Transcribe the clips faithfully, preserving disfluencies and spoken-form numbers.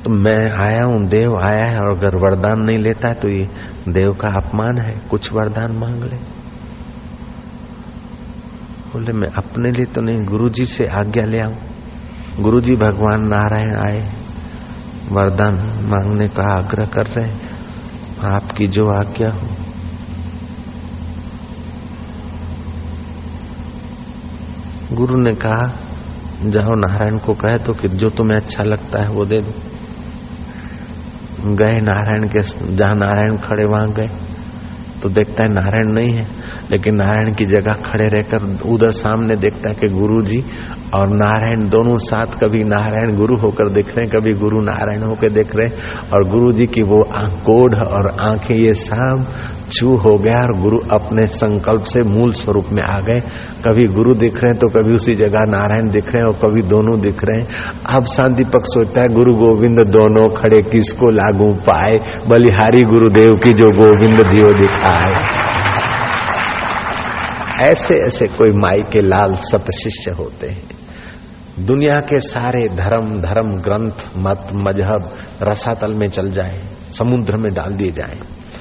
तो मैं आया हूं, देव आया है, और अगर वरदान नहीं लेता है तो ये देव का अपमान है, कुछ वरदान मांग ले। बोले मैं अपने लिए तो नहीं, गुरुजी से आज्ञा ले आऊं। गुरुजी भगवान नारायण आए, वरदान मांगने का आग्रह कर रहे हैं, आपकी जो आज्ञा हो। गुरु ने कहा जाओ नारायण को कहे तो कि जो तुम्हें अच्छा लगता है वो दे दो। गए नारायण के, जहां नारायण खड़े वहां गए तो देखता है नारायण नहीं है, लेकिन नारायण की जगह खड़े रहकर उधर सामने देखता है कि गुरु जी और नारायण दोनों साथ, कभी नारायण गुरु होकर दिख रहे हैं, कभी गुरु नारायण होकर दिख रहे हैं, और गुरु जी की वो कोढ़ और आंखें ये सब चू हो गया, और गुरु अपने संकल्प से मूल स्वरूप में आ गए। कभी गुरु दिख रहे हैं तो कभी उसी जगह नारायण दिख रहे हैं, और कभी दोनों दिख रहे हैं। अब शांतिपक सोचता है गुरु गोविंद दोनों खड़े किसको लागू पाए, बलिहारी गुरुदेव की जो गोविंद दियो दिखाए। ऐसे ऐसे कोई माई के लाल सत शिष्य होते हैं। दुनिया के सारे धर्म धर्म ग्रंथ मत मजहब रसातल में चल जाए, समुद्र में डाल दिए जाए,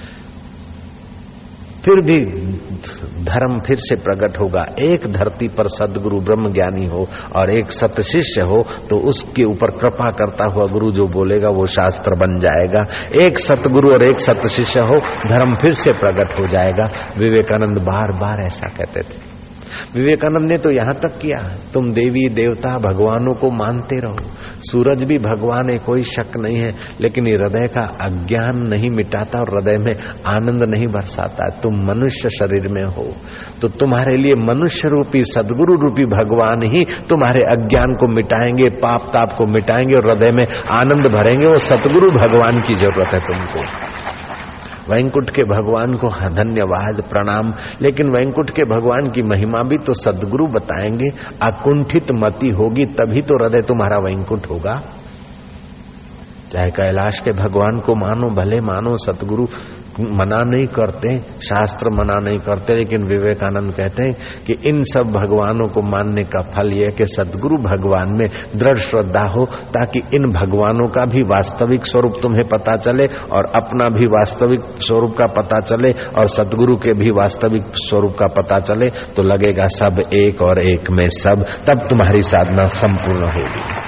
फिर भी धर्म फिर से प्रकट होगा। एक धरती पर सदगुरु ब्रह्म ज्ञानी हो और एक सत शिष्य हो तो उसके ऊपर कृपा करता हुआ गुरु जो बोलेगा वो शास्त्र बन जाएगा। एक सतगुरु और एक सत शिष्य हो, धर्म फिर से प्रकट हो जाएगा। विवेकानंद बार बार ऐसा कहते थे। विवेकानंद ने तो यहां तक किया, तुम देवी देवता भगवानों को मानते रहो, सूरज भी भगवान है, कोई शक नहीं है, लेकिन ये हृदय का अज्ञान नहीं मिटाता और हृदय में आनंद नहीं बरसाता। तुम मनुष्य शरीर में हो तो तुम्हारे लिए मनुष्य रूपी सदगुरु रूपी भगवान ही तुम्हारे अज्ञान को मिटाएंगे, पाप ताप को मिटाएंगे और हृदय में आनंद भरेंगे। वो सतगुरु भगवान की जरूरत है तुमको। वैंकुट के भगवान को धन्यवाद प्रणाम, लेकिन वैंकुट के भगवान की महिमा भी तो सद्गुरु बताएंगे। अकुंठित मति होगी तभी तो हृदय तुम्हारा वैंकुट होगा। चाहे कैलाश के भगवान को मानो, भले मानो, सतगुरु मना नहीं करते, शास्त्र मना नहीं करते, लेकिन विवेकानंद कहते हैं कि इन सब भगवानों को मानने का फल यह है कि सदगुरु भगवान में दृढ़ श्रद्धा हो, ताकि इन भगवानों का भी वास्तविक स्वरूप तुम्हें पता चले और अपना भी वास्तविक स्वरूप का पता चले और सदगुरु के भी वास्तविक स्वरूप का पता चले, तो लगेगा सब एक और एक में सब, तब तुम्हारी साधना संपूर्ण होगी।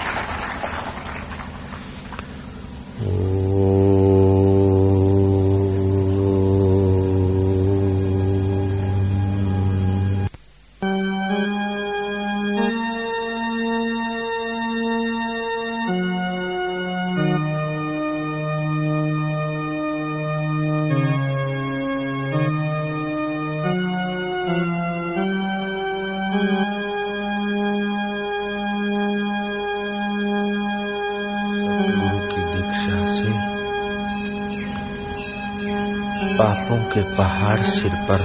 पापों के पहाड़ सिर पर,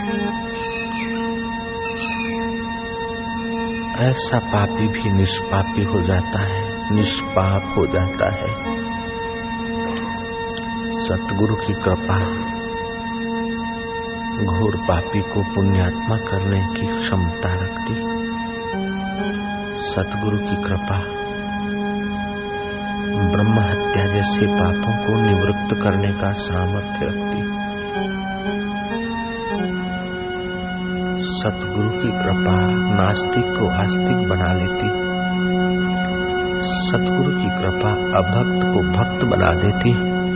ऐसा पापी भी निष्पापी हो जाता है, निष्पाप हो जाता है। सतगुरु की कृपा घोर पापी को पुण्यात्मा करने की क्षमता रखती। सतगुरु की कृपा ब्रह्म हत्या जैसे पापों को निवृत्त करने का सामर्थ्य रखती। सतगुरु की कृपा नास्तिक को आस्तिक बना लेती। सतगुरु की कृपा अभक्त को भक्त बना देती।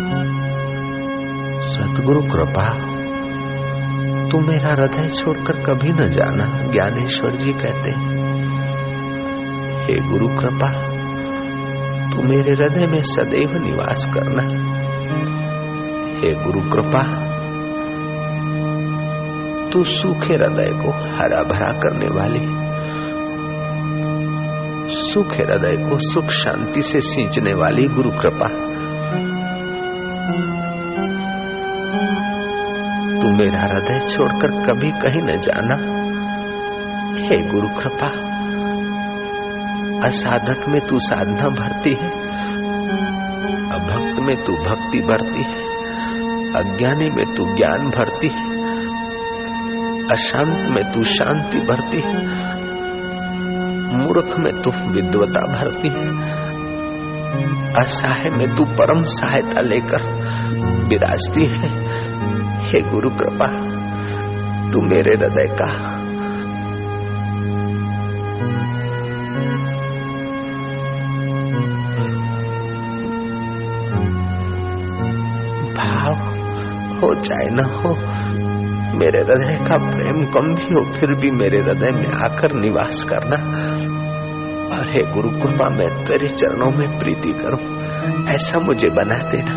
सतगुरु कृपा, तू मेरा हृदय छोड़कर कभी न जाना, ज्ञानेश्वर जी कहते हैं। हे गुरु कृपा, तू मेरे हृदय में सदैव निवास करना। हे गुरु कृपा, तू सूखे हृदय को हरा भरा करने वाली, सूखे हृदय को सुख शांति से सींचने वाली गुरु कृपा, तू मेरा हृदय छोड़कर कभी कहीं न जाना। हे गुरु कृपा, असाधक में तू साधना भरती है, अभक्त में तू भक्ति भरती है, अज्ञानी में तू ज्ञान भरती है, अशांत में तू शांति भरती है, मूर्ख में तू विद्वता भरती है, असहाय में तू परम सहायता लेकर विराजती है। हे गुरु कृपा, तू मेरे हृदय का भाव हो चाहे न हो, मेरे हृदय का प्रेम कम भी हो फिर भी मेरे हृदय में आकर निवास करना। और हे गुरु कृपा, मैं तेरे चरणों में प्रीति करूं, ऐसा मुझे बना देना।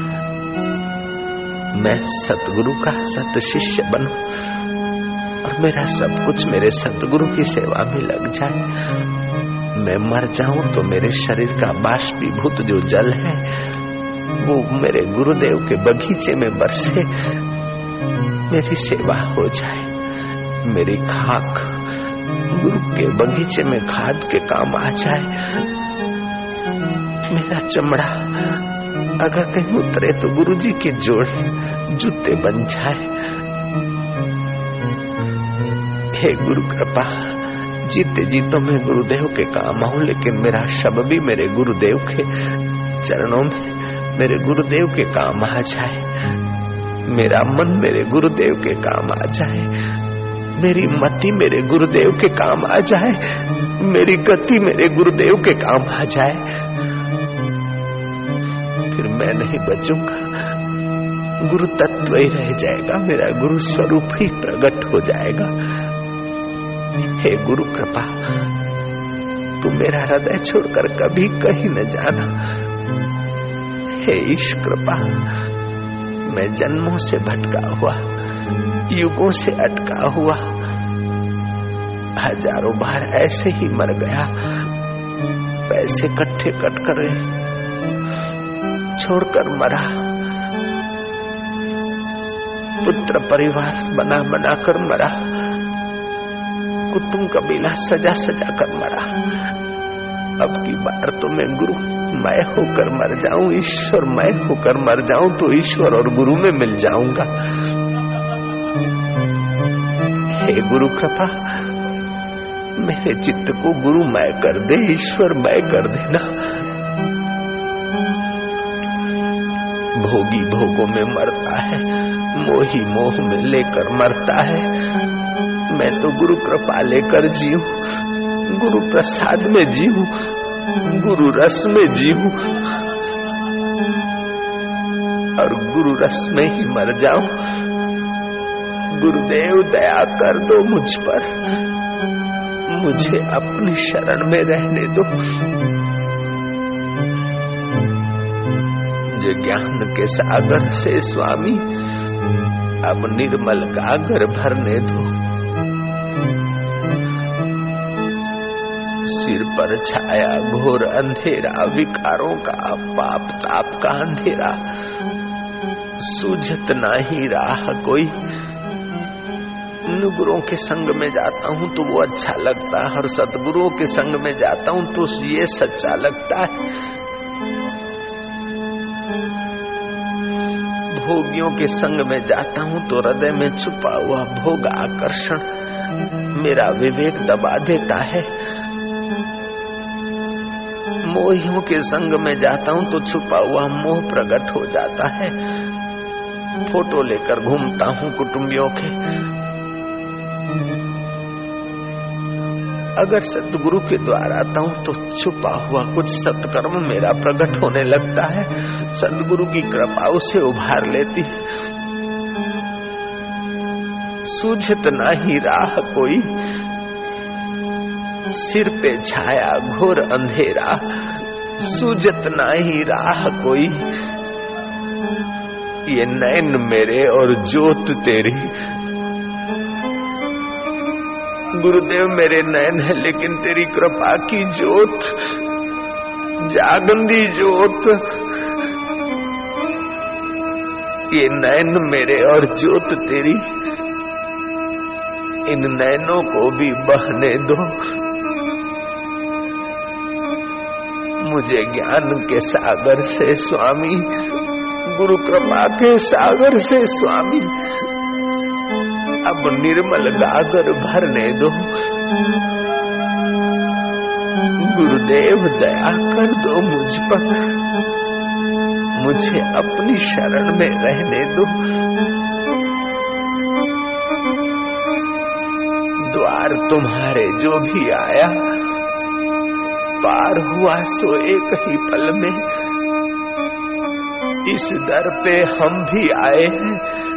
मैं सतगुरु का सत शिष्य बनूं और मेरा सब कुछ मेरे सतगुरु की सेवा में लग जाए। मैं मर जाऊं तो मेरे शरीर का बाष्पीभूत जो जल है वो मेरे गुरुदेव के बगीचे में बरसे, मेरी सेवा हो जाए। मेरी खाक गुरु के बगीचे में खाद के काम आ जाए। मेरा चमड़ा अगर कहीं उतरे तो गुरुजी के जोड़े जूते बन जाए। हे गुरु कृपा, जीते जीतों में गुरुदेव के काम आऊं, लेकिन मेरा शब भी मेरे गुरुदेव के चरणों में मेरे गुरुदेव के काम आ जाए। मेरा मन मेरे गुरुदेव के काम आ जाए। मेरी मति मेरे गुरुदेव के काम आ जाए। मेरी गति मेरे गुरुदेव के काम आ जाए। फिर मैं नहीं बचूंगा, गुरु तत्व ही रह जाएगा, मेरा गुरु स्वरूप ही प्रकट हो जाएगा। हे गुरु कृपा, तू मेरा हृदय छोड़कर कभी कहीं न जाना। हे ईश कृपा, मैं जन्मों से भटका हुआ, युगों से अटका हुआ, हजारों बार ऐसे ही मर गया, पैसे इकट्ठे कट कर छोड़कर मरा, पुत्र परिवार बना बना कर मरा, कुटुंब कबीला सजा सजा कर मरा। अब की बार तो मैं गुरु मैं होकर मर जाऊं, ईश्वर मैं होकर मर जाऊं तो ईश्वर और गुरु में मिल जाऊंगा। हे गुरु कृपा, मेरे चित्त को गुरु मैं कर दे, ईश्वर मैं कर देना। भोगी भोगों में मरता है, मोही मोह में लेकर मरता है। मैं तो गुरु कृपा लेकर जीऊं, गुरु प्रसाद में जीऊं, गुरु रस में जीऊं और गुरु रस में ही मर जाऊं। गुरुदेव दया कर दो मुझ पर, मुझे अपनी शरण में रहने दो। मुझे ज्ञान के सागर से स्वामी अब निर्मल गागर भरने दो। सिर पर छाया घोर अंधेरा, विकारों का पाप ताप का अंधेरा, सूझत नहीं राह कोई। गुरुओं के संग में जाता हूं तो वो अच्छा लगता है, और सतगुरुओं के संग में जाता हूं तो ये सच्चा लगता है। भोगियों के संग में जाता हूं तो हृदय में छुपा हुआ भोग आकर्षण मेरा विवेक दबा देता है। मोहियों के संग में जाता हूं तो छुपा हुआ मोह प्रकट हो जाता है। फोटो लेकर घूमता हूं कुटुंबियों के, अगर सतगुरु के द्वारा आता हूं तो छुपा हुआ कुछ सत्कर्म मेरा प्रकट होने लगता है। सतगुरु की कृपा उसे उभार लेती। सूझत नहीं राह कोई, सिर पे छाया घोर अंधेरा, सूझत नहीं राह कोई। ये नैन मेरे और ज्योत तेरी। गुरुदेव मेरे नैन है लेकिन तेरी कृपा की ज्योत, जागंदी ज्योत। ये नैन मेरे और ज्योत तेरी, इन नैनों को भी बहने दो। मुझे ज्ञान के सागर से स्वामी, गुरु कृपा के सागर से स्वामी अब निर्मल गागर भरने दो। गुरुदेव दया कर दो मुझ पर, मुझे अपनी शरण में रहने दो। द्वार तुम्हारे जो भी आया पार हुआ सो एक ही पल में। इस दर पे हम भी आए हैं,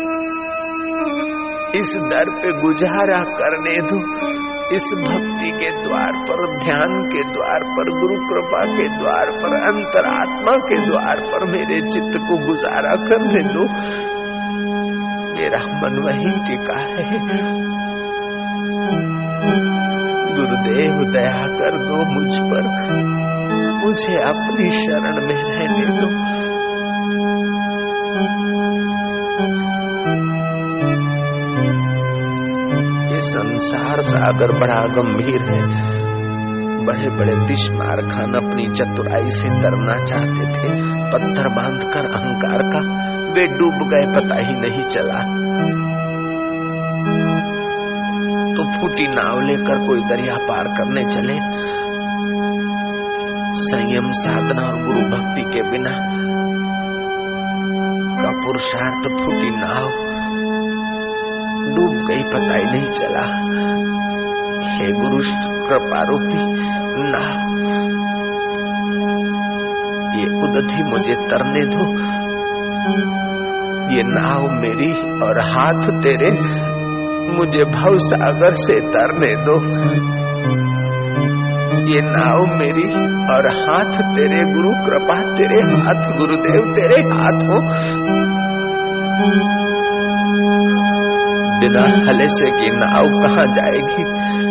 इस दर पे गुजारा करने दो। इस भक्ति के द्वार पर, ध्यान के द्वार पर, गुरु कृपा के द्वार पर, अंतरात्मा के द्वार पर मेरे चित्त को गुजारा करने दो। मेरा मन वहीं टिका है। गुरुदेव दया कर दो मुझ पर, मुझे अपनी शरण में रहने दो। ये संसार सागर बड़ा गंभीर है। बड़े बड़े दिशमार खान अपनी चतुराई से तरना चाहते थे, पत्थर बांधकर अहंकार का, वे डूब गए, पता ही नहीं चला। तो फूटी नाव लेकर कोई दरिया पार करने चले। संयम साधना और गुरु भक्ति के बिना का पुरुषार्थ फूटी नाव डूब गई, पता ही नहीं चला। हे गुरु कृपा रूपी नाव, ये उदधि मुझे तरने दो। ये नाव मेरी और हाथ तेरे, मुझे भव सागर से तरने दो। ये नाव मेरी और हाथ तेरे, गुरु कृपा तेरे हाथ, गुरुदेव तेरे हाथ हो। बिना हले से की नाव कहाँ जाएगी?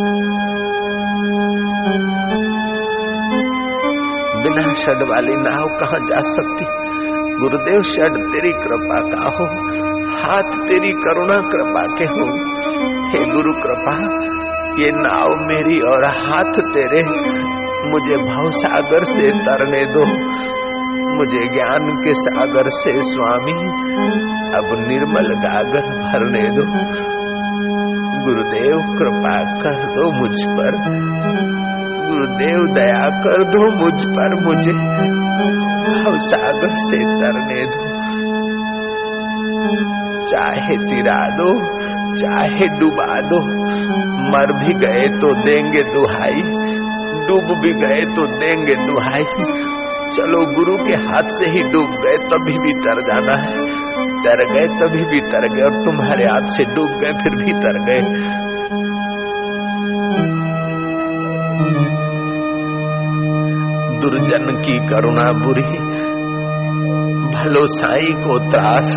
बिना षड वाली नाव कहाँ जा सकती? गुरुदेव षड तेरी कृपा का हो, हाथ तेरी करुणा कृपा के हो। हे गुरु कृपा, ये नाव मेरी और हाथ तेरे, मुझे भव सागर से तरने दो। मुझे ज्ञान के सागर से स्वामी अब निर्मल गागर भरने दो। गुरुदेव कृपा कर दो मुझ पर, गुरुदेव दया कर दो मुझ पर, मुझे भव सागर से तरने दो। चाहे तिरा दो, चाहे डुबा दो, मर भी गए तो देंगे दुहाई, डूब भी गए तो देंगे दुहाई। चलो गुरु के हाथ से ही डूब गए तभी भी तर जाना है, तर गए तभी भी तर गए, और तुम्हारे हाथ से डूब गए फिर भी तर गए। दुर्जन की करुणा बुरी, भलो साई को त्रास।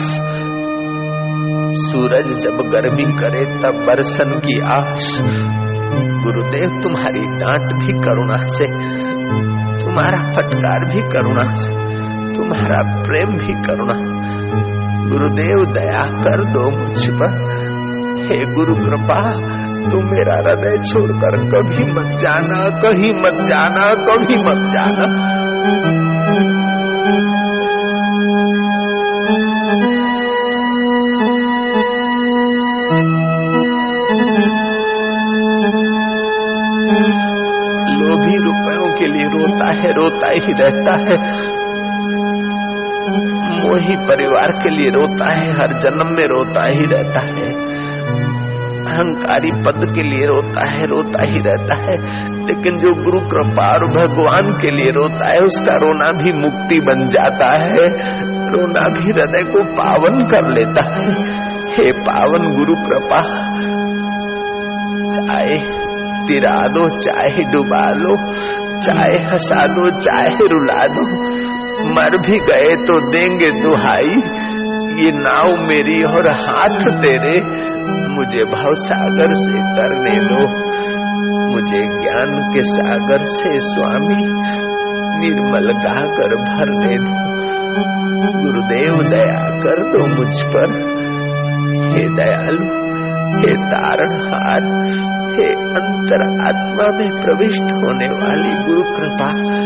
सूरज जब गर्मी करे तब बरसन की आश। गुरुदेव तुम्हारी डांट भी करुणा से, तुम्हारा फटकार भी करुणा से, तुम्हारा प्रेम भी करुणा। गुरुदेव दया कर दो मुझ पर। हे गुरु कृपा, तुम मेरा हृदय छोड़कर कभी मत जाना, कहीं मत जाना, कभी मत जाना। लोभी रुपयों के लिए रोता है, रोता ही रहता है। मोही परिवार के लिए रोता है, हर जन्म में रोता ही रहता है। अहंकारी पद के लिए रोता है, रोता ही रहता है। लेकिन जो गुरु कृपा और भगवान के लिए रोता है, उसका रोना भी मुक्ति बन जाता है, रोना भी हृदय को पावन कर लेता है। हे पावन गुरु कृपा, चाहे तिरा दो, चाहे डुबा दो, चाहे हंसा दो, चाहे रुला दो, मर भी गए तो देंगे दुहाई। ये नाव मेरी और हाथ तेरे, मुझे भव सागर से तरने दो। मुझे ज्ञान के सागर से स्वामी निर्मल गाकर भरने दो। गुरुदेव दया कर दो मुझ पर। हे दयालु, हे तारणहार, हे अंतर आत्मा में प्रविष्ट होने वाली गुरु कृपा,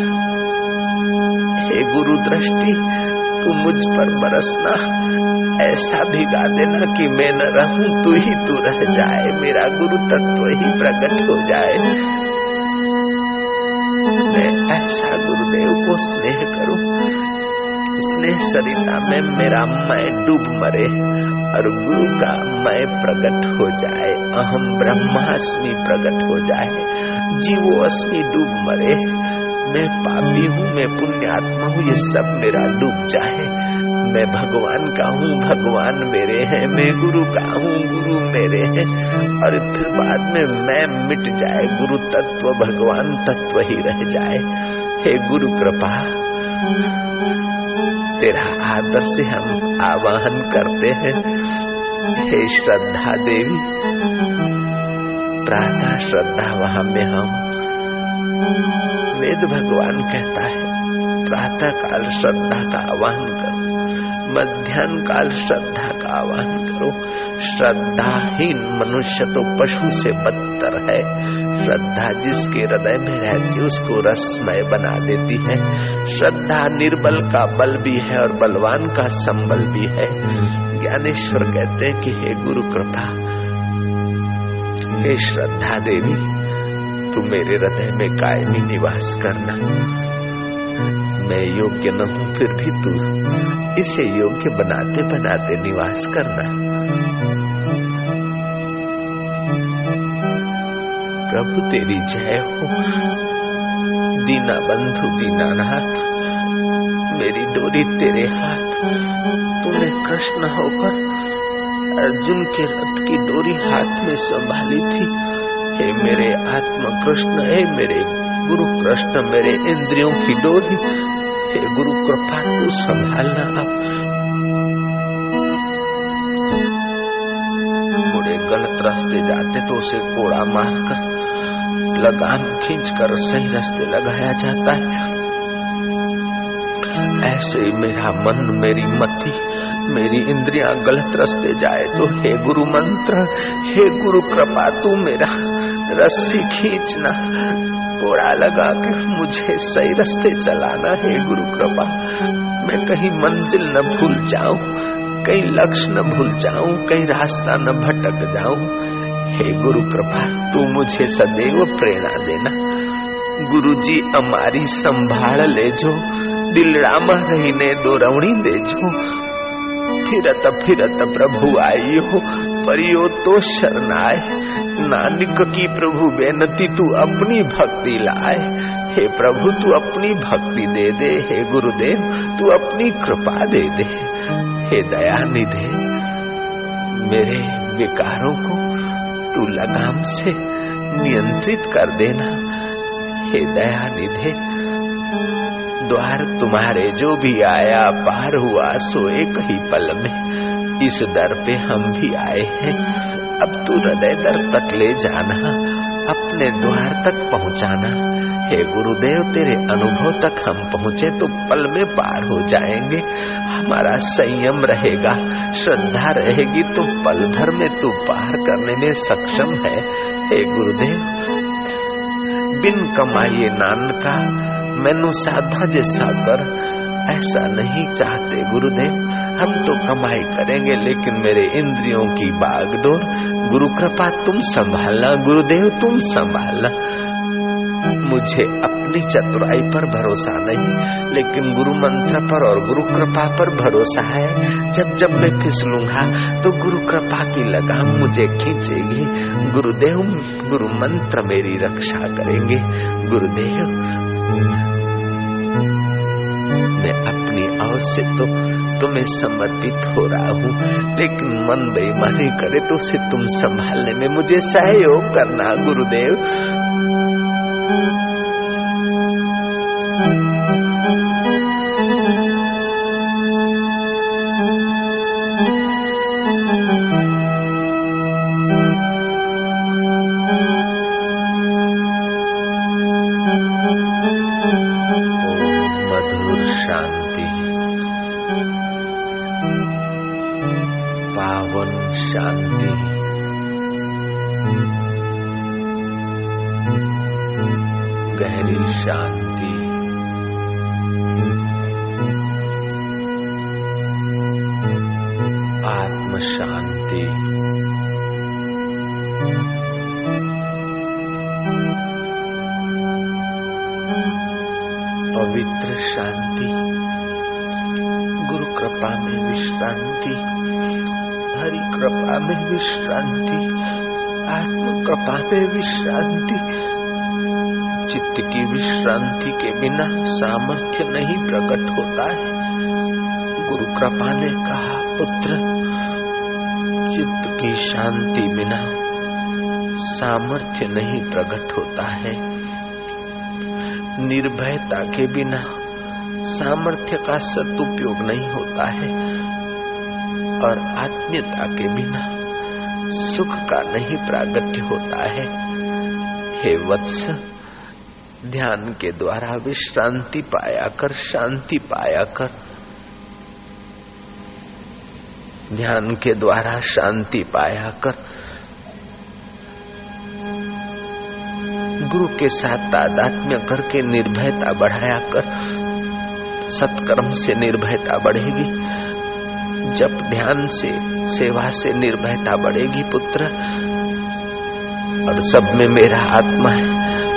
हे गुरु दृष्टि, तू मुझ पर बरसना, ऐसा भिगा देना कि मैं न रहूं, तू ही तू रह जाए, मेरा गुरु तत्व ही प्रकट हो जाए। मैं ऐसा गुरुदेव को स्नेह करूं, स्नेह सरिता में मेरा मैं डूब मरे और गुरु का मैं प्रकट हो जाए, अहम ब्रह्मास्मि प्रकट हो जाए, जीवो अस्मि डूब मरे। मैं पापी हूँ, मैं पुण्यात्मा हूँ, ये सब मेरा डूब जाए। मैं भगवान का हूँ, भगवान मेरे हैं, मैं गुरु का हूँ, गुरु मेरे हैं। और फिर बाद में मैं मिट जाए, गुरु तत्व भगवान तत्व ही रह जाए। हे गुरु कृपा, तेरा आदर से हम आवाहन करते हैं। हे श्रद्धा देवी, प्रातः श्रद्धा वहां में हम, वेद भगवान कहता है प्रातः काल श्रद्धा का आवाहन करो, मध्याह्न काल श्रद्धा का आवाहन करो। श्रद्धाहीन मनुष्य तो पशु से बदतर है। श्रद्धा जिसके हृदय में रहती है उसको रसमय बना देती है। श्रद्धा निर्बल का बल भी है और बलवान का संबल भी है। ज्ञानेश्वर कहते हैं कि हे गुरु कृपा, हे श्रद्धा देवी, तू मेरे हृदय में कायमी निवास करना। मैं योग्य न हूं, फिर भी तू इसे योग्य बनाते बनाते निवास करना। प्रभु तेरी जय हो। दीना बंधु दीनानाथ, मेरी डोरी तेरे हाथ। तूने कृष्ण होकर अर्जुन के रथ की डोरी हाथ में संभाली थी। हे मेरे आत्मा कृष्ण, हे मेरे गुरु कृष्ण, मेरे इंद्रियों की डोरी, हे गुरु कृपा तू संभालना। आप घोड़े गलत रास्ते जाते तो उसे कोड़ा मारकर लगाम खींचकर सही रास्ते लगाया जाता है। ऐसे मेरा मन, मेरी मति, मेरी इंद्रियां गलत रास्ते जाए तो हे गुरु मंत्र, हे गुरु कृपा तू मेरा रस्सी खींचना, कोड़ा लगा के मुझे सही रास्ते चलाना। हे गुरु कृपा, मैं कहीं मंजिल न भूल जाऊं, कहीं लक्ष्य न भूल जाऊं, कहीं रास्ता न भटक जाऊं। हे गुरु कृपा, तू मुझे सदैव प्रेरणा देना। गुरु जी हमारी संभाल ले जो, दिलड़ा में रहीने दोरवणी दे जो। फिरत फिरत प्रभु आई हो, परियो तो शरणाए। नानक की प्रभु बेनती, तू अपनी भक्ति लाए। हे प्रभु तू अपनी भक्ति दे दे, हे गुरुदेव तू अपनी कृपा दे दे। हे दया निधे, मेरे विकारों को तू लगाम से नियंत्रित कर देना। हे दया निधे, द्वार तुम्हारे जो भी आया पार हुआ सो एक ही पल में, इस दर पे हम भी आए हैं। अब तू हृदय दर तक ले जाना, अपने द्वार तक पहुंचाना। हे गुरुदेव, तेरे अनुभव तक हम पहुंचे तो पल में पार हो जाएंगे। हमारा संयम रहेगा, श्रद्धा रहेगी तो पल भर में तू पार करने में सक्षम है। हे गुरुदेव, बिन कमाइए नानका मैनू साधा जैसा कर, ऐसा नहीं चाहते गुरुदेव। हम तो कमाई करेंगे लेकिन मेरे इंद्रियों की बागडोर गुरु कृपा तुम संभालना, गुरुदेव तुम संभालना। मुझे अपनी चतुराई पर भरोसा नहीं, लेकिन गुरु मंत्र पर और गुरु कृपा पर भरोसा है। जब जब मैं फिसलूंगा तो गुरु कृपा की लगाम मुझे खींचेगी। गुरुदेव, गुरु मंत्र मेरी रक्षा करेंगे। गुरुदेव, मैं अपनी ओर से तो तुम्हें समर्पित हो रहा हूँ, लेकिन मन बेईमानी करे तो उसे तुम संभालने में मुझे सहयोग करना। गुरुदेव, पावन शांति, गहरी शांति, आत्म शांति, चित्र शांति, गुरु कृपा में विश्रांति, हरि कृपा में विश्रांति, आत्म कृपा में विश्रांति। चित्त की विश्रांति के बिना सामर्थ्य नहीं प्रकट होता है। गुरु कृपा ने कहा, पुत्र, चित्त की शांति बिना सामर्थ्य नहीं प्रकट होता है। निर्भयता के बिना सामर्थ्य का सदुपयोग नहीं होता है और आत्मीयता के बिना सुख का नहीं प्रागट्य होता है। हे वत्स, ध्यान के द्वारा विश्रांति पाया कर, शांति पाया कर। ध्यान के द्वारा शांति पाया कर। गुरु के साथ तादात्म्य करके निर्भयता बढ़ाया कर। सत्कर्म से निर्भयता बढ़ेगी। जब ध्यान से, सेवा से निर्भयता बढ़ेगी पुत्र, और सब में मेरा आत्मा है,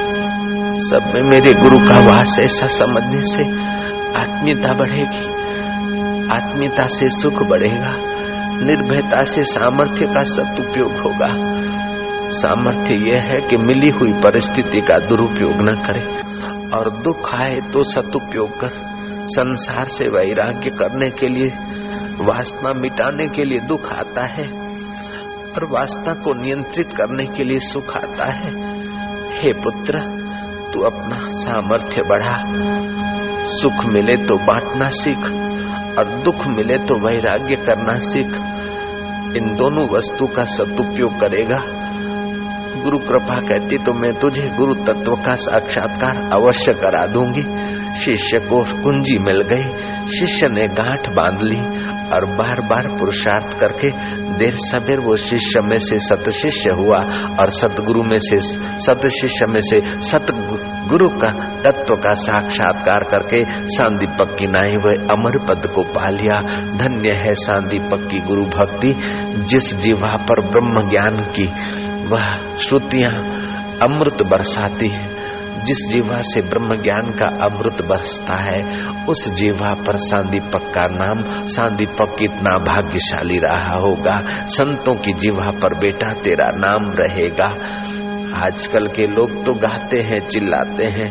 सब में मेरे गुरु का वास, ऐसा समझने से आत्मीयता बढ़ेगी। आत्मीयता से सुख बढ़ेगा। निर्भयता से सामर्थ्य का सदुपयोग होगा। सामर्थ्य यह है कि मिली हुई परिस्थिति का दुरुपयोग न करे और दुख आए तो सदुपयोग कर। संसार से वैराग्य करने के लिए, वासना मिटाने के लिए दुख आता है और वासना को नियंत्रित करने के लिए सुख आता है। हे पुत्र, तू अपना सामर्थ्य बढ़ा। सुख मिले तो बांटना सीख और दुख मिले तो वैराग्य करना सीख। इन दोनों वस्तु का सदुपयोग करेगा। गुरु कृपा कहती तो मैं तुझे गुरु तत्व का साक्षात्कार अवश्य करा दूंगी। शिष्य को कुंजी मिल गई। शिष्य ने गांठ बांध ली और बार बार पुरुषार्थ करके देर सबेर वो शिष्य में से सत शिष्य हुआ और सतगुरु में से सत शिष्य में से सत गुरु का तत्व का साक्षात्कार करके सांदीपक की नाई वह अमर पद को पा लिया। धन्य है सांदीपक की गुरु भक्ति। जिस जीवा पर ब्रह्म ज्ञान की वह श्रुतियां अमृत बरसाती है, जिस जीवा से ब्रह्म ज्ञान का अमृत बरसता है, उस जीवा पर सांदीपक का नाम, सांदीपक कितना भाग्यशाली रहा होगा। संतों की जीवा पर बेटा तेरा नाम रहेगा। आजकल के लोग तो गाते हैं, चिल्लाते हैं,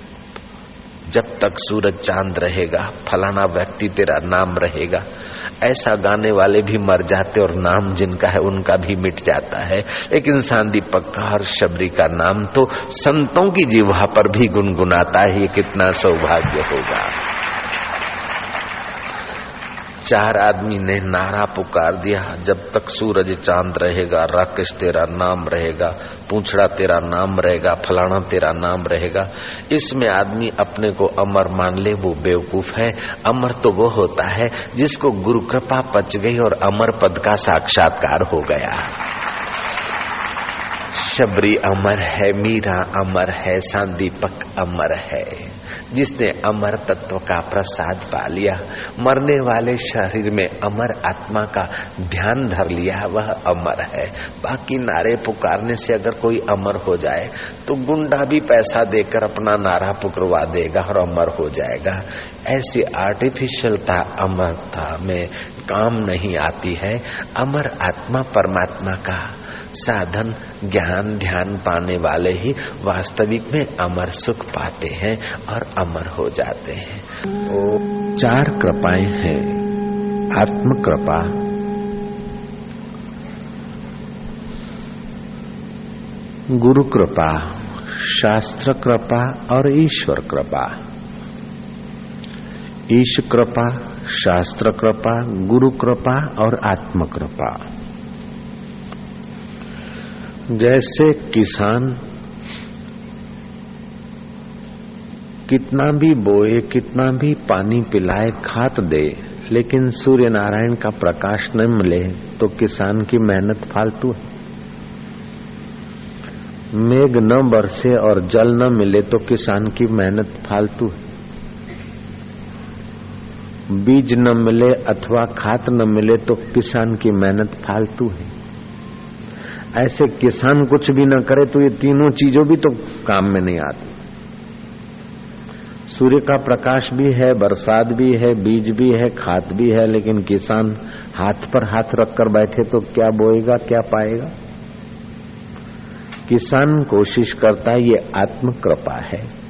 जब तक सूरज चांद रहेगा फलाना व्यक्ति तेरा नाम रहेगा। ऐसा गाने वाले भी मर जाते और नाम जिनका है उनका भी मिट जाता है। लेकिन सांदीपक का और शबरी का नाम तो संतों की जिह्वा पर भी गुनगुनाता है। ये कितना सौभाग्य होगा। चार आदमी ने नारा पुकार दिया, जब तक सूरज चांद रहेगा राकेश तेरा नाम रहेगा, पूंछड़ा तेरा नाम रहेगा, फलाना तेरा नाम रहेगा। इसमें आदमी अपने को अमर मान ले वो बेवकूफ है। अमर तो वो होता है जिसको गुरु कृपा पच गई और अमर पद का साक्षात्कार हो गया। शबरी अमर है, मीरा अमर है, सांदीपक अमर है। जिसने अमर तत्व का प्रसाद पा लिया, मरने वाले शरीर में अमर आत्मा का ध्यान धर लिया, वह अमर है। बाकी नारे पुकारने से अगर कोई अमर हो जाए तो गुंडा भी पैसा देकर अपना नारा पुकरवा देगा और अमर हो जाएगा। ऐसी आर्टिफिशियलता अमरता में काम नहीं आती है। अमर आत्मा परमात्मा का साधन, ज्ञान, ध्यान पाने वाले ही वास्तविक में अमर सुख पाते हैं और अमर हो जाते हैं। तो चार कृपाएं हैं। आत्म कृपा, गुरु कृपा, शास्त्र कृपा और ईश्वर कृपा। ईश कृपा, शास्त्र कृपा, गुरु कृपा और आत्म कृपा। जैसे किसान कितना भी बोए, कितना भी पानी पिलाए, खाद दे, लेकिन सूर्य नारायण का प्रकाश न मिले तो किसान की मेहनत फालतू है। मेघ न बरसे और जल न मिले तो किसान की मेहनत फालतू है। बीज न मिले अथवा खाद न मिले तो किसान की मेहनत फालतू है। ऐसे किसान कुछ भी न करे तो ये तीनों चीजों भी तो काम में नहीं आती। सूर्य का प्रकाश भी है, बरसात भी है, बीज भी है, खाद भी है, लेकिन किसान हाथ पर हाथ रखकर बैठे तो क्या बोएगा, क्या पाएगा। किसान कोशिश करता है, ये आत्म कृपा है।